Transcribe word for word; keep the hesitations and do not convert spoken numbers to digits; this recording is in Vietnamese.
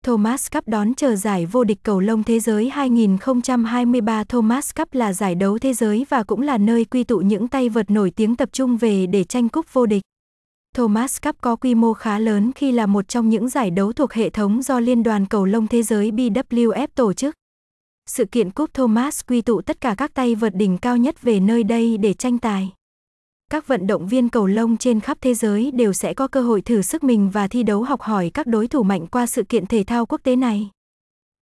Thomas Cup đón chờ giải vô địch cầu lông thế giới hai không hai ba. Thomas Cup là giải đấu thế giới và cũng là nơi quy tụ những tay vợt nổi tiếng tập trung về để tranh cúp vô địch. Thomas Cup có quy mô khá lớn khi là một trong những giải đấu thuộc hệ thống do Liên đoàn Cầu lông Thế giới B W F tổ chức. Sự kiện cúp Thomas quy tụ tất cả các tay vợt đỉnh cao nhất về nơi đây để tranh tài. Các vận động viên cầu lông trên khắp thế giới đều sẽ có cơ hội thử sức mình và thi đấu học hỏi các đối thủ mạnh qua sự kiện thể thao quốc tế này.